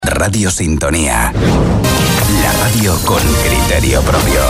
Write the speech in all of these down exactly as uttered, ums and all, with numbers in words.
Radio Sintonía. La radio con criterio propio.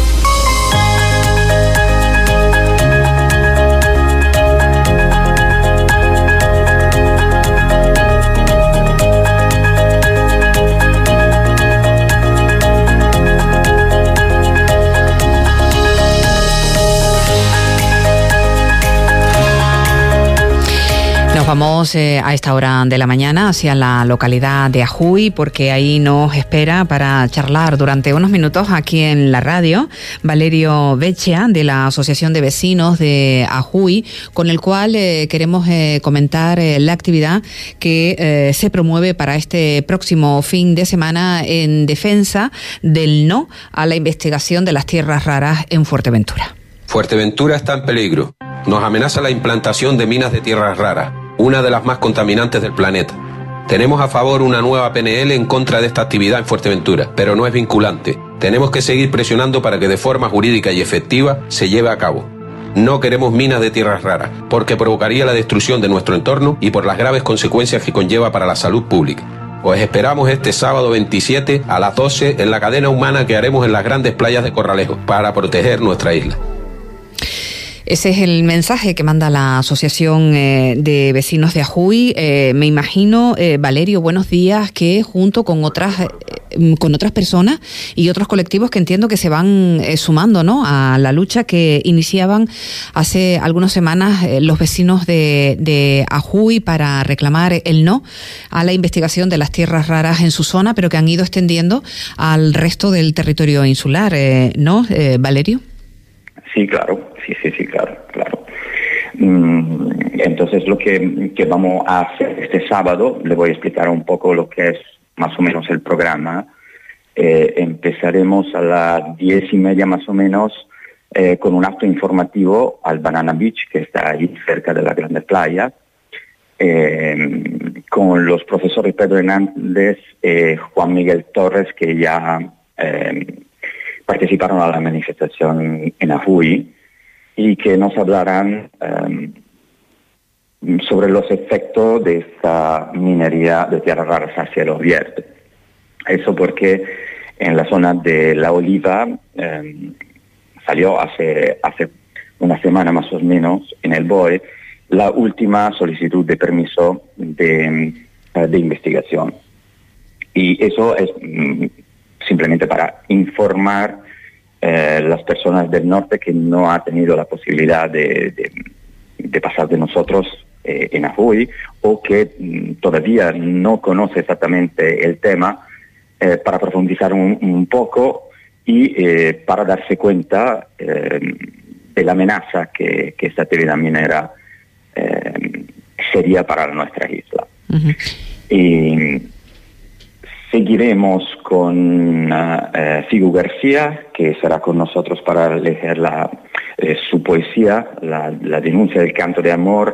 Nos vamos eh, a esta hora de la mañana hacia la localidad de Ajuy, porque ahí nos espera para charlar durante unos minutos aquí en la radio Valerio Vecchia, de la Asociación de Vecinos de Ajuy, con el cual eh, queremos eh, comentar eh, la actividad que eh, se promueve para este próximo fin de semana en defensa del no a la investigación de las tierras raras en Fuerteventura. Fuerteventura está en peligro. Nos amenaza la implantación de minas de tierras raras, una de las más contaminantes del planeta. Tenemos a favor una nueva P N L en contra de esta actividad en Fuerteventura, pero no es vinculante. Tenemos que seguir presionando para que de forma jurídica y efectiva se lleve a cabo. No queremos minas de tierras raras, porque provocaría la destrucción de nuestro entorno y por las graves consecuencias que conlleva para la salud pública. Os esperamos este sábado veintisiete a las doce en la cadena humana que haremos en las grandes playas de Corralejo para proteger nuestra isla. Ese es el mensaje que manda la Asociación eh, de Vecinos de Ajuy. Eh, me imagino, eh, Valerio, buenos días, que junto con otras eh, con otras personas y otros colectivos que entiendo que se van eh, sumando, ¿no?, a la lucha que iniciaban hace algunas semanas eh, los vecinos de, de Ajuy para reclamar el no a la investigación de las tierras raras en su zona, pero que han ido extendiendo al resto del territorio insular, eh, ¿no, eh, Valerio? Sí, claro, sí, sí, sí, claro, claro. Entonces lo que, que vamos a hacer este sábado, le voy a explicar un poco lo que es más o menos el programa. Eh, empezaremos a las diez y media más o menos eh, con un acto informativo al Banana Beach, que está ahí cerca de la Grande Playa, eh, con los profesores Pedro Hernández y eh, Juan Miguel Torres, que ya Eh, participaron a la manifestación en Ajuy y que nos hablarán um, sobre los efectos de esta minería de tierras raras a cielo abierto. Eso porque en la zona de La Oliva um, salió hace, hace una semana más o menos en el B O E la última solicitud de permiso de, de investigación. Y eso es um, simplemente para informar eh, las personas del norte que no ha tenido la posibilidad de, de, de pasar de nosotros eh, en Ajuy, o que mm, todavía no conoce exactamente el tema, eh, para profundizar un, un poco y eh, para darse cuenta eh, de la amenaza que, que esta actividad minera eh, sería para nuestra isla. Uh-huh. Y seguiremos con uh, Figu García, que será con nosotros para leer la, eh, su poesía, la, la denuncia del canto de amor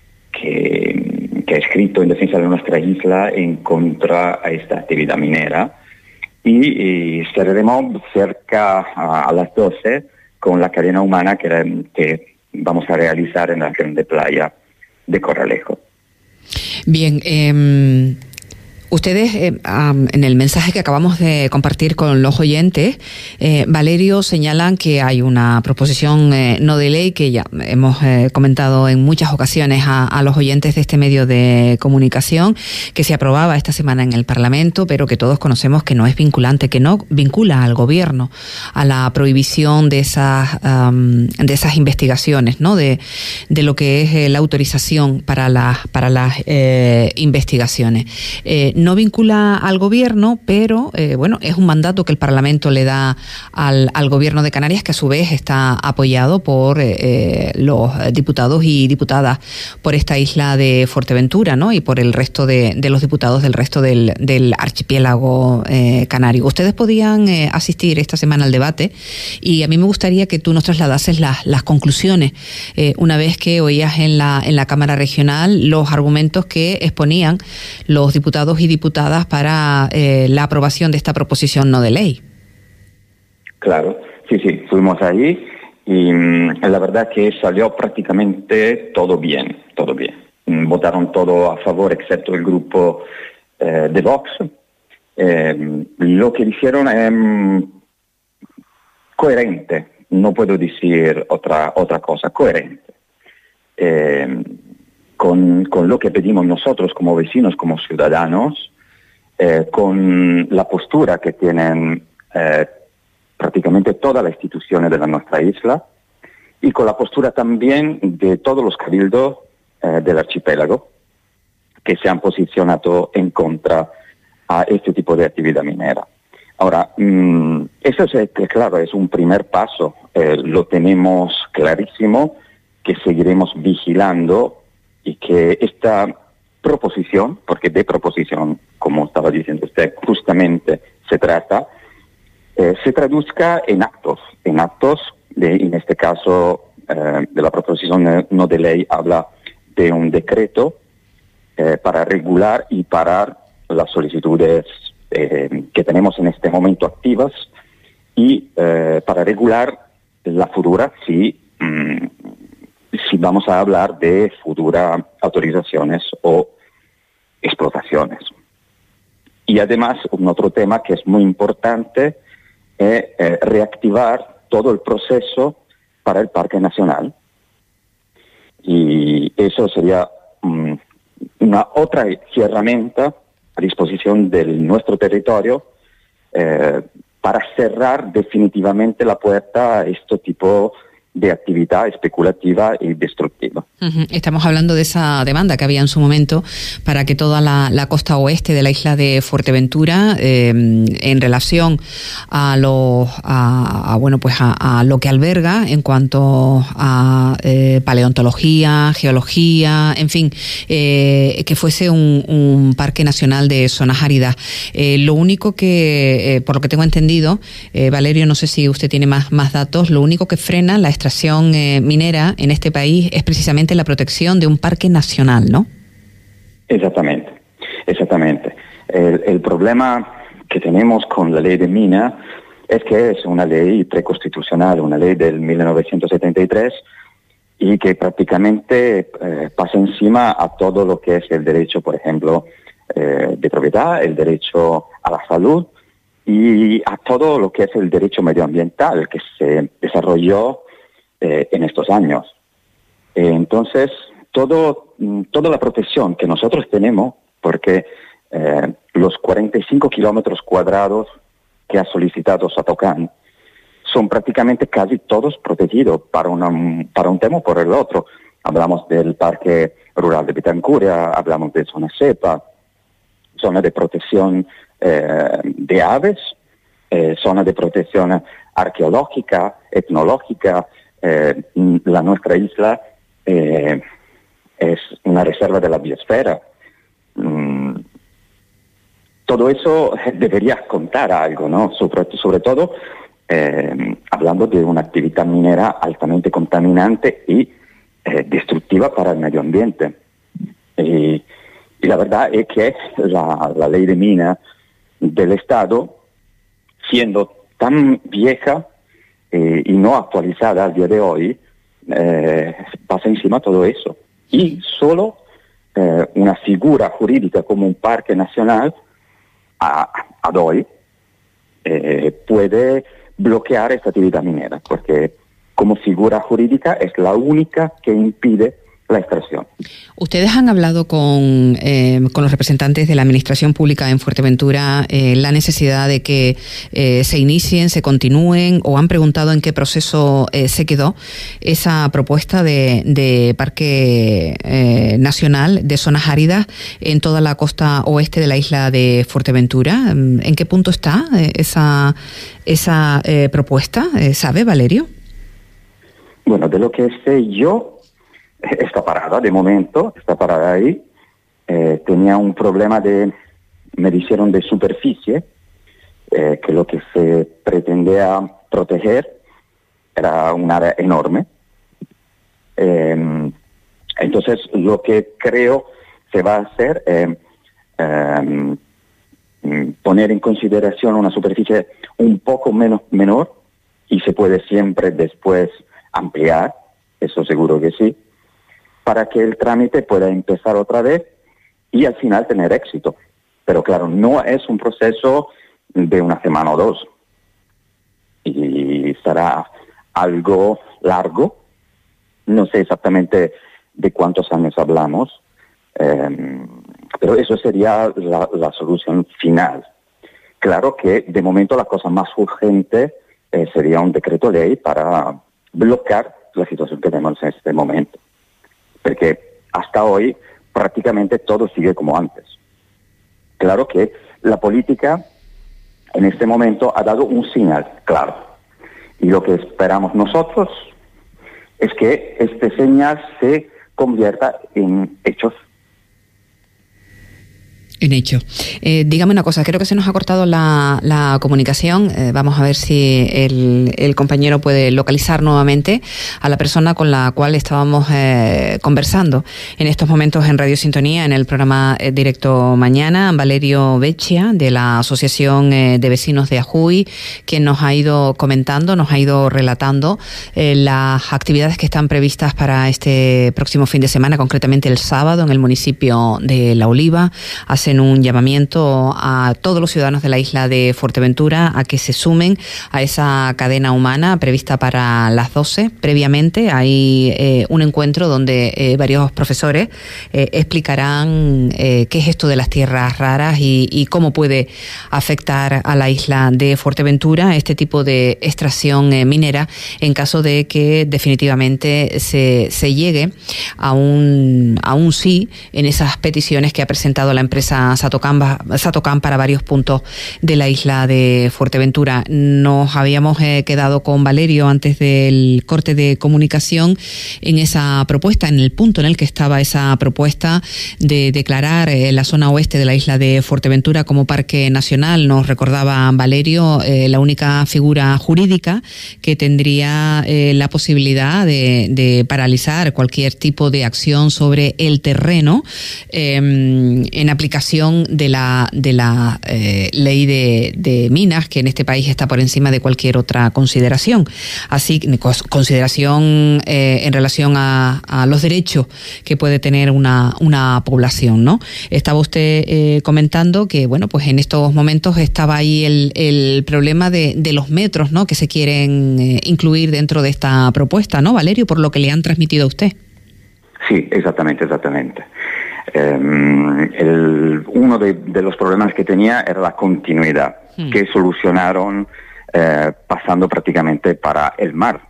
que, que ha escrito en defensa de nuestra isla en contra a esta actividad minera. Y, y cerraremos cerca a, a las doce con la cadena humana que, que vamos a realizar en la Grande Playa de Corralejo. Bien, eh... Ustedes, eh, um, en el mensaje que acabamos de compartir con los oyentes, eh, Valerio, señalan que hay una proposición eh, no de ley que ya hemos eh, comentado en muchas ocasiones a, a los oyentes de este medio de comunicación, que se aprobaba esta semana en el Parlamento, pero que todos conocemos que no es vinculante, que no vincula al gobierno a la prohibición de esas um, de esas investigaciones, ¿no? De, de lo que es eh, la autorización para las para las eh, investigaciones. Eh, No vincula al gobierno, pero eh, bueno, es un mandato que el Parlamento le da al, al gobierno de Canarias, que a su vez está apoyado por eh, los diputados y diputadas por esta isla de Fuerteventura, ¿no? Y por el resto de, de los diputados del resto del, del archipiélago eh, canario. Ustedes podían eh, asistir esta semana al debate y a mí me gustaría que tú nos trasladases las, las conclusiones eh, una vez que oías en la, en la Cámara Regional los argumentos que exponían los diputados y diputadas para eh, la aprobación de esta proposición no de ley. Claro, sí, sí, fuimos ahí y mm, la verdad que salió prácticamente todo bien, todo bien. Mm, votaron todo a favor excepto el grupo eh, de Vox, Eh, lo que hicieron es coherente, no puedo decir otra, otra cosa, coherente. Eh, con, con lo que pedimos nosotros como vecinos, como ciudadanos, eh, con la postura que tienen eh, prácticamente todas las instituciones de la nuestra isla y con la postura también de todos los cabildos eh, del archipiélago que se han posicionado en contra a este tipo de actividad minera. Ahora, mmm, eso es, claro, es un primer paso, eh, lo tenemos clarísimo, que seguiremos vigilando y que esta proposición, porque de proposición, como estaba diciendo usted, justamente se trata, eh, se traduzca en actos, en actos, de, en este caso eh, de la proposición no de ley habla de un decreto eh, para regular y parar las solicitudes eh, que tenemos en este momento activas y eh, para regular la futura si, mmm, si vamos a hablar de futuras autorizaciones o explotaciones. Y además, un otro tema que es muy importante es eh, reactivar todo el proceso para el Parque Nacional. Y eso sería um, una otra herramienta a disposición de nuestro territorio eh, para cerrar definitivamente la puerta a este tipo de actividad especulativa y destructiva. Uh-huh. Estamos hablando de esa demanda que había en su momento para que toda la, la costa oeste de la isla de Fuerteventura, eh, en relación a lo, a, a, bueno, pues a, a lo que alberga en cuanto a eh, paleontología, geología, en fin, eh, que fuese un, un parque nacional de zonas áridas. Eh, lo único que, eh, por lo que tengo entendido, eh, Valerio, no sé si usted tiene más, más datos, lo único que frena la extracción eh, minera en este país es precisamente la protección de un parque nacional, ¿no? Exactamente, exactamente. El, el problema que tenemos con la ley de mina es que es una ley preconstitucional, una ley del mil novecientos setenta y tres y que prácticamente eh, pasa encima a todo lo que es el derecho, por ejemplo, eh, de propiedad, el derecho a la salud y a todo lo que es el derecho medioambiental que se desarrolló Eh, en estos años. Eh, entonces, todo, toda la protección que nosotros tenemos, porque eh, los cuarenta y cinco kilómetros cuadrados que ha solicitado Satocán son prácticamente casi todos protegidos para, una, para un tema o por el otro. Hablamos del Parque Rural de Bitancuria, hablamos de zona cepa, zona de protección eh, de aves, eh, zona de protección arqueológica, etnológica. Eh, la nuestra isla eh, es una reserva de la biosfera. Mm, todo eso debería contar algo, ¿no? Sobre, sobre todo eh, hablando de una actividad minera altamente contaminante y eh, destructiva para el medio ambiente. Y, y la verdad es que la, la ley de mina del Estado, siendo tan vieja, Eh, y no actualizada al día de hoy, eh, pasa encima todo eso. Y solo eh, una figura jurídica como un parque nacional a, ad hoy eh, puede bloquear esta actividad minera, porque como figura jurídica es la única que impide la extracción. Ustedes han hablado con, eh, con los representantes de la Administración Pública en Fuerteventura eh, la necesidad de que eh, se inicien, se continúen, o han preguntado en qué proceso eh, se quedó esa propuesta de, de parque eh, nacional de zonas áridas en toda la costa oeste de la isla de Fuerteventura. ¿En qué punto está eh, esa, esa eh, propuesta? ¿Sabe, Valerio? Bueno, de lo que sé yo, está parada de momento, está parada ahí. Eh, tenía un problema de medición de superficie, eh, que lo que se pretendía proteger era un área enorme. Eh, entonces, lo que creo se va a hacer es eh, poner en consideración una superficie un poco menos menor y se puede siempre después ampliar, eso seguro que sí, para que el trámite pueda empezar otra vez y al final tener éxito. Pero claro, no es un proceso de una semana o dos. Y será algo largo. No sé exactamente de cuántos años hablamos, eh, pero eso sería la, la solución final. Claro que de momento la cosa más urgente eh, sería un decreto ley para bloquear la situación que tenemos en este momento. Porque hasta hoy prácticamente todo sigue como antes. Claro que la política en este momento ha dado un señal claro. Y lo que esperamos nosotros es que este señal se convierta en hechos. En hecho. Eh, dígame una cosa, creo que se nos ha cortado la, la comunicación. Eh, vamos a ver si el, el compañero puede localizar nuevamente a la persona con la cual estábamos eh, conversando en estos momentos en Radio Sintonía, en el programa eh, Directo Mañana. Valerio Vecchia, de la Asociación eh, de Vecinos de Ajuy, quien nos ha ido comentando, nos ha ido relatando eh, las actividades que están previstas para este próximo fin de semana, concretamente el sábado en el municipio de La Oliva. Hace un llamamiento a todos los ciudadanos de la isla de Fuerteventura a que se sumen a esa cadena humana prevista para las doce. Previamente hay eh, un encuentro donde eh, varios profesores eh, explicarán eh, qué es esto de las tierras raras y, y cómo puede afectar a la isla de Fuerteventura este tipo de extracción eh, minera en caso de que definitivamente se, se llegue a un, a un sí en esas peticiones que ha presentado la empresa Satocam, Satocam para varios puntos de la isla de Fuerteventura. Nos habíamos eh, quedado con Valerio antes del corte de comunicación en esa propuesta, en el punto en el que estaba esa propuesta de declarar eh, la zona oeste de la isla de Fuerteventura como parque nacional. Nos recordaba Valerio eh, la única figura jurídica que tendría eh, la posibilidad de, de paralizar cualquier tipo de acción sobre el terreno eh, en aplicación de la de la eh, ley de, de minas, que en este país está por encima de cualquier otra consideración. Así, consideración eh, en relación a, a los derechos que puede tener una, una población, ¿no? Estaba usted eh, comentando que, bueno, pues en estos momentos estaba ahí el, el problema de, de los metros, ¿no?, que se quieren eh, incluir dentro de esta propuesta, ¿no, Valerio? Por lo que le han transmitido a usted. Sí, exactamente, exactamente. Um, el, uno de, de los problemas que tenía era la continuidad, hmm. que solucionaron eh, pasando prácticamente para el mar.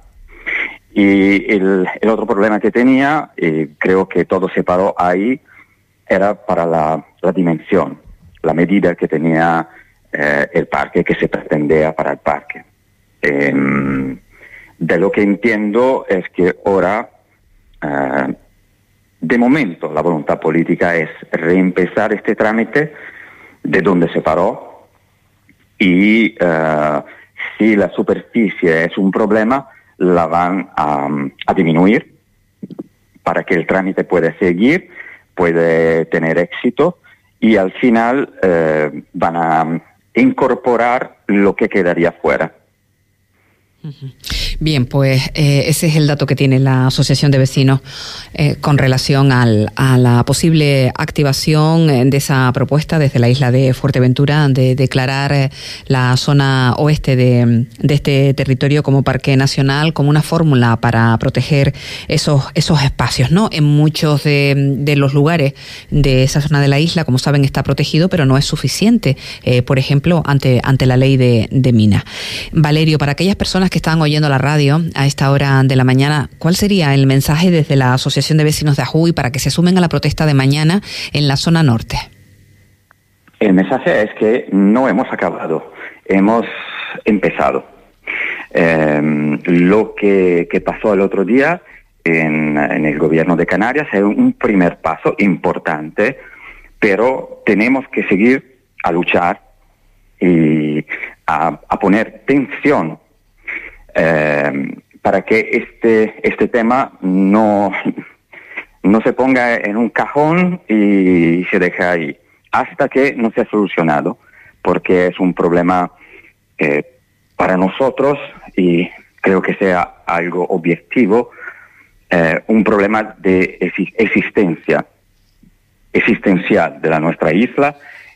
Y el, el otro problema que tenía, y creo que todo se paró ahí, era para la, la dimensión, la medida que tenía eh, el parque, que se pretendía para el parque. Eh, de lo que entiendo es que ahora... Eh, De momento, la voluntad política es reempezar este trámite de donde se paró y uh, si la superficie es un problema, la van a, a disminuir para que el trámite pueda seguir, puede tener éxito y al final uh, van a incorporar lo que quedaría fuera. Bien, pues eh, ese es el dato que tiene la Asociación de Vecinos eh, con relación al, a la posible activación de esa propuesta desde la isla de Fuerteventura de declarar eh, la zona oeste de, de este territorio como parque nacional, como una fórmula para proteger esos, esos espacios, ¿no? En muchos de, de los lugares de esa zona de la isla, como saben, está protegido, pero no es suficiente, eh, por ejemplo, ante, ante la ley de, de minas. Valerio, para aquellas personas que están oyendo la radio a esta hora de la mañana, ¿cuál sería el mensaje desde la Asociación de Vecinos de Ajuy para que se sumen a la protesta de mañana en la zona norte? El mensaje es que no hemos acabado, hemos empezado. Eh, lo que, que pasó el otro día en, en el gobierno de Canarias es un primer paso importante, pero tenemos que seguir a luchar y a, a poner tensión Eh, para que este este tema no, no se ponga en un cajón y se deje ahí, hasta que no sea solucionado, porque es un problema eh, para nosotros y creo que sea algo objetivo, eh, un problema de existencia, existencial de la nuestra isla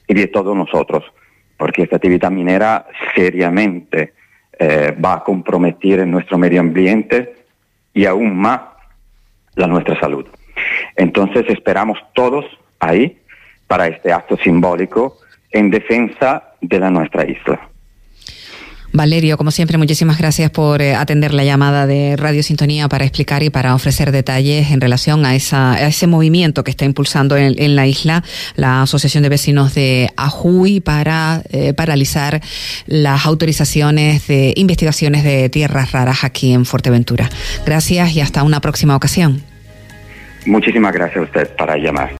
y de todos nosotros, porque esta actividad minera seriamente eh, va a comprometer nuestro medio ambiente y aún más la nuestra salud. Entonces esperamos todos ahí para este acto simbólico en defensa de la nuestra isla. Valerio, como siempre, muchísimas gracias por eh, atender la llamada de Radio Sintonía para explicar y para ofrecer detalles en relación a, esa, a ese movimiento que está impulsando en, en la isla la Asociación de Vecinos de Ajuy para eh, paralizar las autorizaciones de investigaciones de tierras raras aquí en Fuerteventura. Gracias y hasta una próxima ocasión. Muchísimas gracias a usted para llamar.